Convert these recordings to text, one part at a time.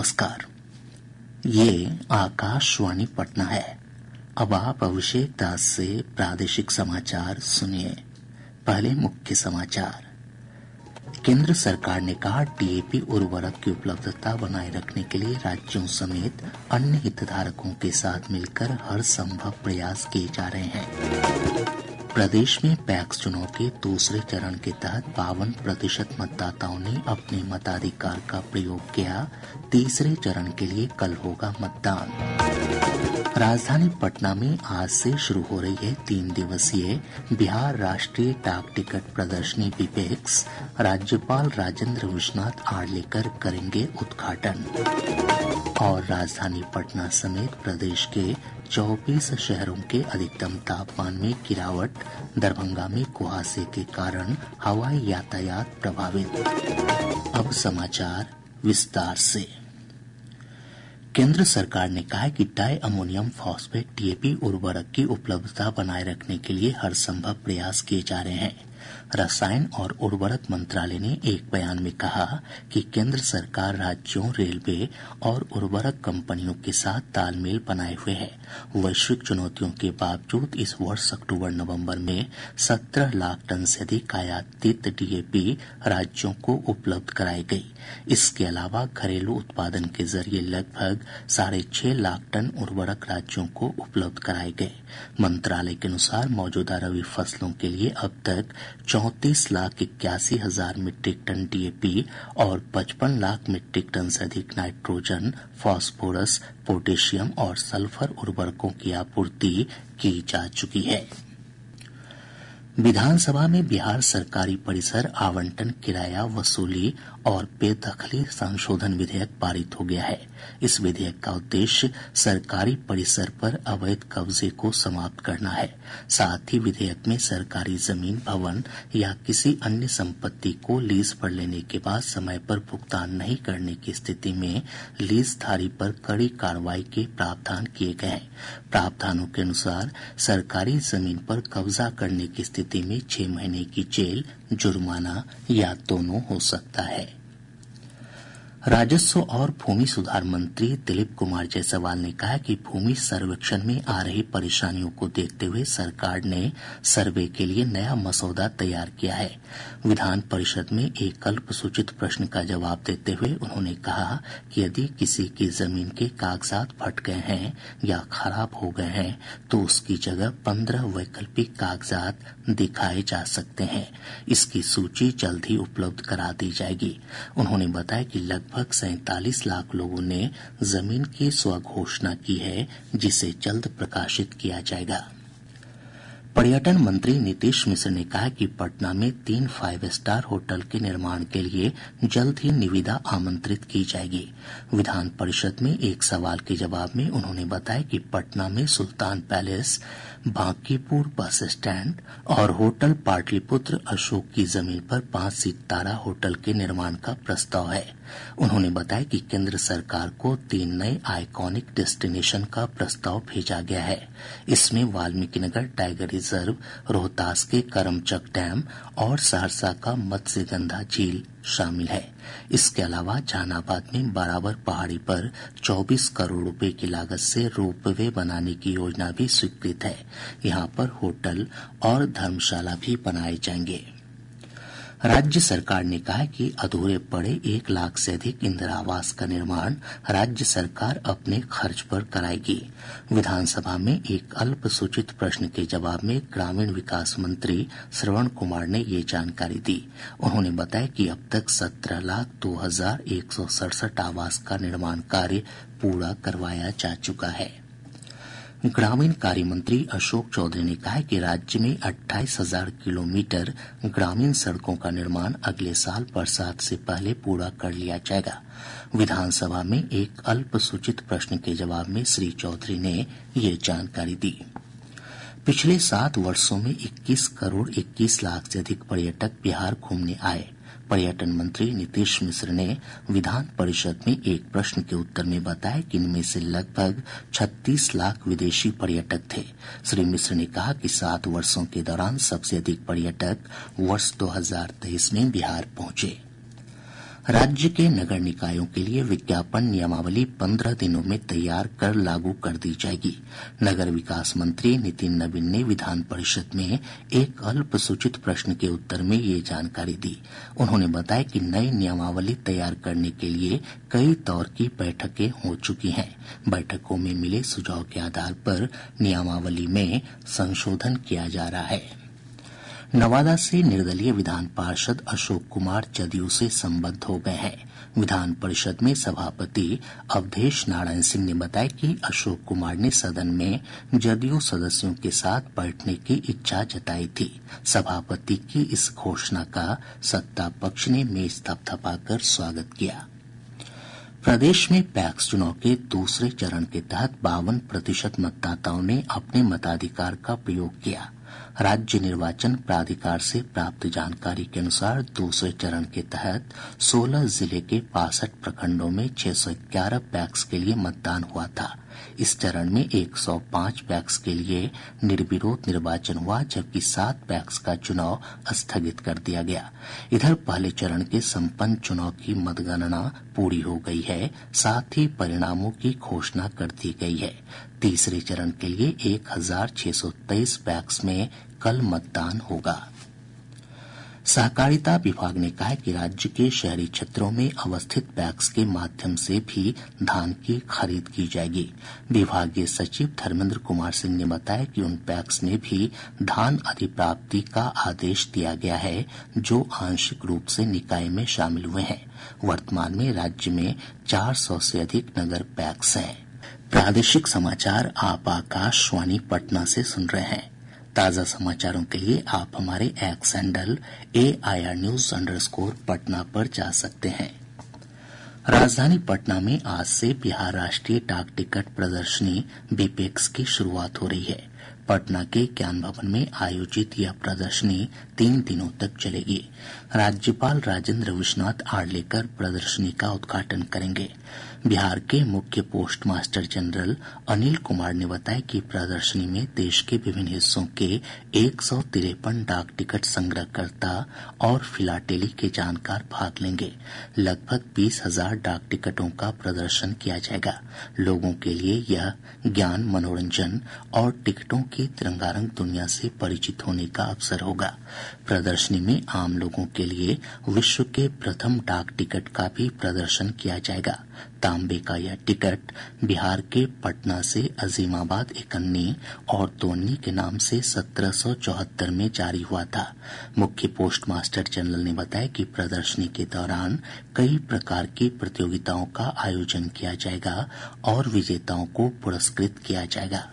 नमस्कार। ये आकाशवाणी पटना है। अब आप अभिषेक दास से प्रादेशिक समाचार सुनिए। पहले मुख्य समाचार। केंद्र सरकार ने कहा डीएपी उर्वरक की उपलब्धता बनाए रखने के लिए राज्यों समेत अन्य हितधारकों के साथ मिलकर हर संभव प्रयास किए जा रहे हैं। प्रदेश में पैक्स चुनाव के दूसरे चरण के तहत 52% मतदाताओं ने अपने मताधिकार का प्रयोग किया। तीसरे चरण के लिए कल होगा मतदान। राजधानी पटना में आज से शुरू हो रही है 3 दिवसीय बिहार राष्ट्रीय डाक टिकट प्रदर्शनी विपेक्स। राज्यपाल राजेंद्र विश्वनाथ आर्लेकर करेंगे उद्घाटन। और राजधानी पटना समेत प्रदेश के 24 शहरों के अधिकतम तापमान में गिरावट। दरभंगा में कुहासे के कारण हवाई यातायात प्रभावित। अब समाचार विस्तार से। केंद्र सरकार ने कहा है कि डाई अमोनियम फॉस्फेट डीएपी उर्वरक की उपलब्धता बनाए रखने के लिए हर संभव प्रयास किए जा रहे हैं। रसायन और उर्वरक मंत्रालय ने एक बयान में कहा कि केंद्र सरकार राज्यों, रेलवे और उर्वरक कंपनियों के साथ तालमेल बनाए हुए है। वैश्विक चुनौतियों के बावजूद इस वर्ष अक्टूबर-नवंबर में 17 लाख टन से अधिक आयातित डीएपी राज्यों को उपलब्ध कराई गई। इसके अलावा घरेलू उत्पादन के जरिए लगभग 6.5 लाख टन उर्वरक राज्यों को उपलब्ध कराए गए। मंत्रालय के अनुसार मौजूदा रबी फसलों के लिए अब तक 34,81,000 मीट्रिक टन डीएपी और 55 लाख मीट्रिक टन से अधिक नाइट्रोजन, फास्फोरस, पोटेशियम और सल्फर उर्वरकों की आपूर्ति की जा चुकी है। विधानसभा में बिहार सरकारी परिसर आवंटन, किराया वसूली और बेदखली संशोधन विधेयक पारित हो गया है। इस विधेयक का उद्देश्य सरकारी परिसर पर अवैध कब्जे को समाप्त करना है। साथ ही विधेयक में सरकारी जमीन, भवन या किसी अन्य संपत्ति को लीज पर लेने के बाद समय पर भुगतान नहीं करने की स्थिति में लीजधारी पर कड़ी कार्रवाई के प्रावधान किए गए हैं। प्रावधानों के अनुसार सरकारी जमीन पर कब्जा करने की स्थिति में 6 महीने की जेल, जुर्माना या दोनों हो सकता है। राजस्व और भूमि सुधार मंत्री दिलीप कुमार जायसवाल ने कहा कि भूमि सर्वेक्षण में आ रही परेशानियों को देखते हुए सरकार ने सर्वे के लिए नया मसौदा तैयार किया है। विधान परिषद में एक अल्पसूचित प्रश्न का जवाब देते हुए उन्होंने कहा कि यदि किसी की जमीन के कागजात फट गए हैं या खराब हो गए हैं तो उसकी जगह 15 वैकल्पिक कागजात दिखाए जा सकते हैं। इसकी सूची जल्द ही उपलब्ध करा दी जाएगी। उन्होंने बताया कि लगभग 47 लाख लोगों ने जमीन की स्वघोषणा की है, जिसे जल्द प्रकाशित किया जाएगा। पर्यटन मंत्री नीतीश मिश्र ने कहा कि पटना में 3 5 स्टार होटल के निर्माण के लिए जल्द ही निविदा आमंत्रित की जाएगी। विधान परिषद में एक सवाल के जवाब में उन्होंने बताया कि पटना में सुल्तान पैलेस, बांकीपुर बस स्टैंड और होटल पाटलिपुत्र अशोक की जमीन पर 5 सितारा होटल के निर्माण का प्रस्ताव है। उन्होंने बताया कि केंद्र सरकार को 3 नए आइकॉनिक डेस्टिनेशन का प्रस्ताव भेजा गया है। इसमें वाल्मीकिनगर टाइगर रिजर्व, रोहतास के करमचक डैम और सहरसा का मत्स्यगंधा झील शामिल है। इसके अलावा जहानाबाद में बराबर पहाड़ी पर 24 करोड़ रुपए की लागत से रोपवे बनाने की योजना भी स्वीकृत है। यहां पर होटल और धर्मशाला भी बनाए जाएंगे। राज्य सरकार ने कहा है कि अधूरे पड़े 1 लाख से अधिक इंदिरा आवास का निर्माण राज्य सरकार अपने खर्च पर कराएगी। विधानसभा में एक अल्पसूचित प्रश्न के जवाब में ग्रामीण विकास मंत्री श्रवण कुमार ने ये जानकारी दी। उन्होंने बताया कि अब तक 17,02,167 आवास का निर्माण कार्य पूरा करवाया जा चुका है। ग्रामीण कार्य मंत्री अशोक चौधरी ने कहा है कि राज्य में 28,000 किलोमीटर ग्रामीण सड़कों का निर्माण अगले साल बरसात से पहले पूरा कर लिया जाएगा। विधानसभा में एक अल्पसूचित प्रश्न के जवाब में श्री चौधरी ने ये जानकारी दी। पिछले 7 वर्षों में 21 करोड़ 21 लाख से अधिक पर्यटक बिहार घूमने आए। पर्यटन मंत्री नीतीश मिश्र ने विधान परिषद में एक प्रश्न के उत्तर में बताया कि इनमें से लगभग 36 लाख विदेशी पर्यटक थे। श्री मिश्र ने कहा कि 7 वर्षों के दौरान सबसे अधिक पर्यटक वर्ष 2023 में बिहार पहुंचे। राज्य के नगर निकायों के लिए विज्ञापन नियमावली 15 दिनों में तैयार कर लागू कर दी जाएगी। नगर विकास मंत्री नितिन नवीन ने विधान परिषद में एक अल्पसूचित प्रश्न के उत्तर में ये जानकारी दी। उन्होंने बताया कि नई नियमावली तैयार करने के लिए कई दौर की बैठकें हो चुकी हैं। बैठकों में मिले सुझाव के आधार पर नियमावली में संशोधन किया जा रहा है। नवादा से निर्दलीय विधान पार्षद अशोक कुमार जदयू से संबद्ध हो गए हैं। विधान परिषद में सभापति अवधेश नारायण सिंह ने बताया कि अशोक कुमार ने सदन में जदयू सदस्यों के साथ बैठने की इच्छा जताई थी। सभापति की इस घोषणा का सत्ता पक्ष ने मेज थपथपाकर स्वागत किया। प्रदेश में पैक्स चुनाव के दूसरे चरण के तहत 52% मतदाताओं ने अपने मताधिकार का प्रयोग किया। राज्य निर्वाचन प्राधिकार से प्राप्त जानकारी के अनुसार दूसरे चरण के तहत 16 जिले के 62 प्रखंडों में 611 पैक्स के लिए मतदान हुआ था। इस चरण में 105 पैक्स के लिए निर्विरोध निर्वाचन हुआ, जबकि 7 पैक्स का चुनाव स्थगित कर दिया गया। इधर पहले चरण के संपन्न चुनाव की मतगणना पूरी हो गई है, साथ ही परिणामों की घोषणा कर दी गई है। तीसरे चरण के लिए 1623 पैक्स में कल मतदान होगा। सहकारिता विभाग ने कहा है कि राज्य के शहरी क्षेत्रों में अवस्थित पैक्स के माध्यम से भी धान की खरीद की जाएगी। विभागीय सचिव धर्मेंद्र कुमार सिंह ने बताया कि उन पैक्स में भी धान अधिप्राप्ति का आदेश दिया गया है जो आंशिक रूप से निकाय में शामिल हुए हैं। वर्तमान में राज्य में 400 से अधिक नगर पैक्स हैं। प्रादेशिक समाचार आप आकाशवाणी पटना से सुन रहे हैं। ताजा समाचारों के लिए आप हमारे एक्स हैंडल AIR News _ पर जा सकते हैं। राजधानी पटना में आज से बिहार राष्ट्रीय डाक टिकट प्रदर्शनी बीपेक्स की शुरुआत हो रही है। पटना के ज्ञान भवन में आयोजित यह प्रदर्शनी 3 दिनों तक चलेगी। राज्यपाल राजेंद्र विश्वनाथ आर्लेकर प्रदर्शनी का उद्घाटन करेंगे। बिहार के मुख्य postmaster general Anil Kumar ने बताया कि प्रदर्शनी में देश के विभिन्न हिस्सों के 153 डाक टिकट संग्रहकर्ता और फिलाटेली के जानकार भाग लेंगे। लगभग 20,000 डाक टिकटों का प्रदर्शन किया जाएगा। लोगों के लिए यह ज्ञान, मनोरंजन और टिकटों की तिरंगारंग दुनिया से परिचित होने का अवसर होगा। प्रदर्शनी में आम लोगों के लिए विश्व के प्रथम डाक टिकट का भी प्रदर्शन किया जाएगा। तांबे का यह टिकट बिहार के पटना से अजीमाबाद एकन्नी और तोन्नी के नाम से 1774 में जारी हुआ था। मुख्य पोस्ट मास्टर जनरल ने बताया कि प्रदर्शनी के दौरान कई प्रकार की प्रतियोगिताओं का आयोजन किया जाएगा और विजेताओं को पुरस्कृत किया जाएगा।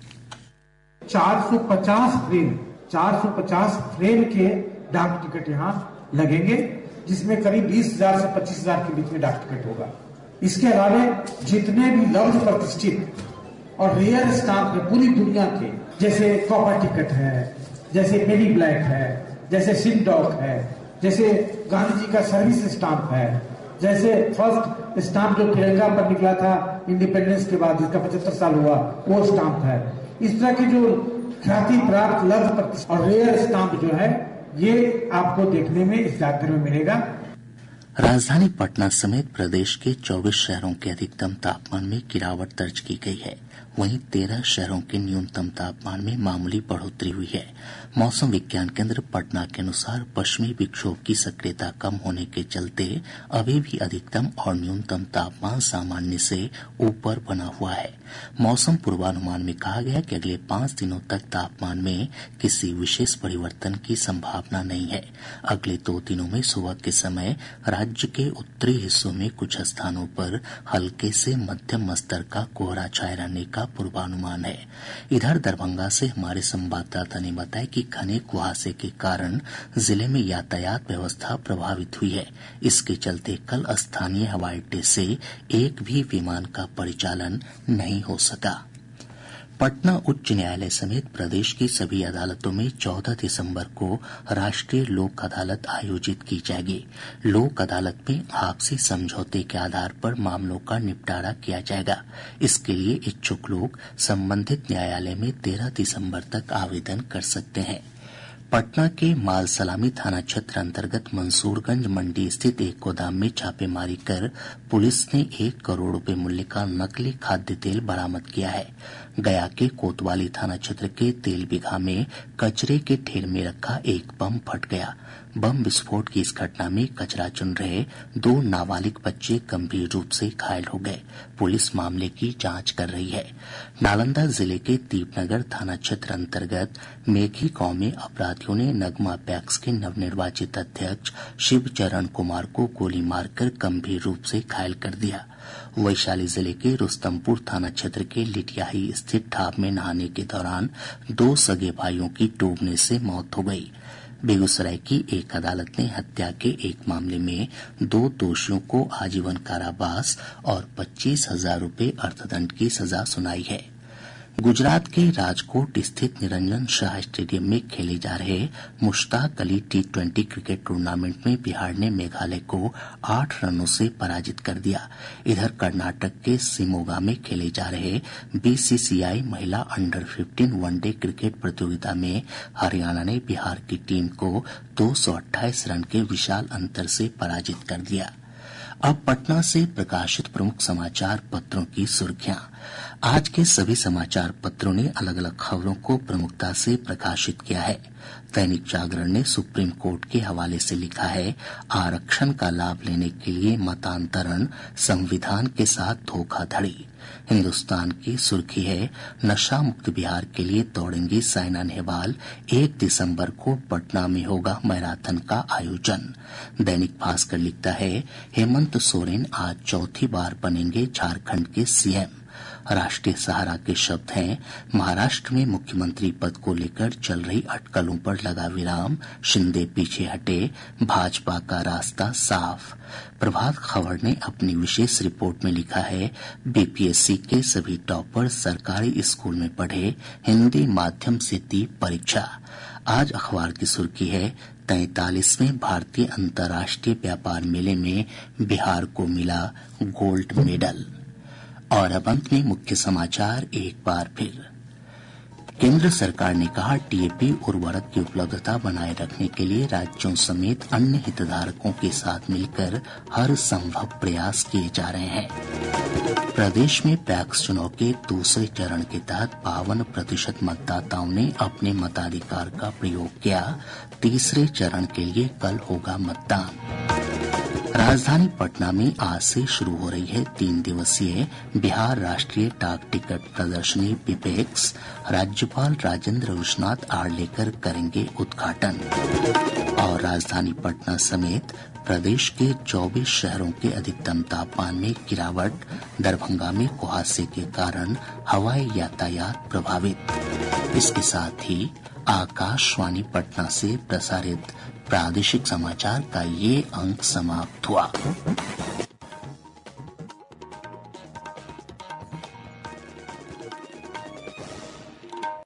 450 फ्रेम के डाक टिकट यहाँ लगेंगे, जिसमें करीब 20,000 से 25,000 के बीच में डाक टिकट होगा। इसके अलावा जितने भी लब्ध प्रतिष्ठित और रेयर स्टाम्प है पूरी दुनिया के, जैसे कॉपर टिकट है, जैसे पेनी ब्लैक है, जैसे सिंडॉक है, जैसे गांधी जी का सर्विस स्टाम्प है, जैसे फर्स्ट स्टाम्प जो तिरंगा पर निकला था इंडिपेंडेंस के बाद, जिसका 75 साल हुआ, वो स्टाम्प है। इस तरह की जो ख्याति प्राप्त लब्ध प्रतिष्ठित और रेयर स्टाम्प जो है, ये आपको देखने में इस डाकघर में मिलेगा। राजधानी पटना समेत प्रदेश के 24 शहरों के अधिकतम तापमान में गिरावट दर्ज की गई है। वहीं 13 शहरों के न्यूनतम तापमान में मामूली बढ़ोतरी हुई है। मौसम विज्ञान केंद्र पटना के अनुसार पश्चिमी विक्षोभ की सक्रियता कम होने के चलते अभी भी अधिकतम और न्यूनतम तापमान सामान्य से ऊपर बना हुआ है। मौसम पूर्वानुमान में कहा गया कि अगले 5 दिनों तक तापमान में किसी विशेष परिवर्तन की संभावना नहीं है। अगले 2 दिनों में सुबह के समय राज्य के उत्तरी हिस्सों में कुछ स्थानों पर हल्के से मध्यम स्तर का कोहरा छाये रहने का पूर्वानुमान है। इधर दरभंगा से हमारे संवाददाता ने बताया कि घने कुहासे के कारण जिले में यातायात व्यवस्था प्रभावित हुई है। इसके चलते कल स्थानीय हवाई अड्डे से एक भी विमान का परिचालन नहीं हो सका। पटना उच्च न्यायालय समेत प्रदेश की सभी अदालतों में 14 दिसंबर को राष्ट्रीय लोक अदालत आयोजित की जाएगी। लोक अदालत में आपसी समझौते के आधार पर मामलों का निपटारा किया जाएगा। इसके लिए इच्छुक लोग संबंधित न्यायालय में 13 दिसंबर तक आवेदन कर सकते हैं। पटना के माल सलामी थाना क्षेत्र अंतर्गत मंसूरगंज मंडी स्थित एक गोदाम में छापेमारी कर पुलिस ने 1 करोड़ रुपए मूल्य का नकली खाद्य तेल बरामद किया है। गया के कोतवाली थाना क्षेत्र के तेल बिघा में कचरे के ढेर में रखा एक बम फट गया। बम विस्फोट की इस घटना में कचरा चुन रहे 2 नाबालिग बच्चे गंभीर रूप से घायल हो गए। पुलिस मामले की जांच कर रही है। नालंदा जिले के दीपनगर थाना क्षेत्र अंतर्गत मेघी गांव में अपराधियों ने नगमा पैक्स के नवनिर्वाचित अध्यक्ष शिवचरण कुमार को गोली मारकर गंभीर रूप से घायल कर दिया। वैशाली जिले के रुस्तमपुर थाना क्षेत्र के लिटियाही स्थित ढाब में नहाने के दौरान 2 सगे भाइयों की डूबने से मौत हो गई। बेगूसराय की एक अदालत ने हत्या के एक मामले में 2 दोषियों को आजीवन कारावास और 25,000 रुपए अर्थदंड की सजा सुनाई है। गुजरात के राजकोट स्थित निरंजन शाह स्टेडियम में खेले जा रहे Mushtaq Ali T20 cricket tournament में बिहार ने मेघालय को 8 रनों से पराजित कर दिया। इधर कर्नाटक के शिमोगा में खेले जा रहे BCCI महिला अंडर 15 वनडे क्रिकेट प्रतियोगिता में हरियाणा ने बिहार की टीम को 228 रन के विशाल अंतर से पराजित कर दिया। अब पटना से प्रकाशित प्रमुख समाचार पत्रों की सुर्खियां। आज के सभी समाचार पत्रों ने अलग अलग खबरों को प्रमुखता से प्रकाशित किया है। दैनिक जागरण ने सुप्रीम कोर्ट के हवाले से लिखा है, आरक्षण का लाभ लेने के लिए मतांतरण संविधान के साथ धोखाधड़ी। हिन्दुस्तान की सुर्खी है, नशा मुक्त बिहार के लिए दौड़ेंगी साइना नेहवाल, 1 दिसंबर को पटना में होगा मैराथन का आयोजन। दैनिक भास्कर लिखता है, हेमंत सोरेन आज चौथी बार बनेंगे झारखंड के सीएम। राष्ट्रीय सहारा के शब्द हैं, महाराष्ट्र में मुख्यमंत्री पद को लेकर चल रही अटकलों पर लगा विराम, शिंदे पीछे हटे, भाजपा का रास्ता साफ। प्रभात खबर ने अपनी विशेष रिपोर्ट में लिखा है, बीपीएससी के सभी टॉपर सरकारी स्कूल में पढ़े, हिंदी माध्यम से दी परीक्षा। आज अखबार की सुर्खी है, 43वें भारतीय अंतर्राष्ट्रीय व्यापार मेले में बिहार को मिला गोल्ड मेडल। और अब अंत में मुख्य समाचार एक बार फिर। केंद्र सरकार ने कहा, टीएपी उर्वरक की उपलब्धता बनाए रखने के लिए राज्यों समेत अन्य हितधारकों के साथ मिलकर हर संभव प्रयास किए जा रहे हैं। प्रदेश में पैक्स चुनाव के दूसरे चरण के तहत 52% मतदाताओं ने अपने मताधिकार का प्रयोग किया। तीसरे चरण के लिए कल होगा मतदान। राजधानी पटना में आज से शुरू हो रही है 3 दिवसीय बिहार राष्ट्रीय डाक टिकट प्रदर्शनी बिपेक्स। राज्यपाल राजेंद्र विश्वनाथ आर्लेकर करेंगे उद्घाटन। और राजधानी पटना समेत प्रदेश के 24 शहरों के अधिकतम तापमान में गिरावट। दरभंगा में कुहासे के कारण हवाई यातायात प्रभावित। इसके साथ ही आकाशवाणी पटना से प्रसारित प्रादेशिक समाचार का ये अंक समाप्त हुआ।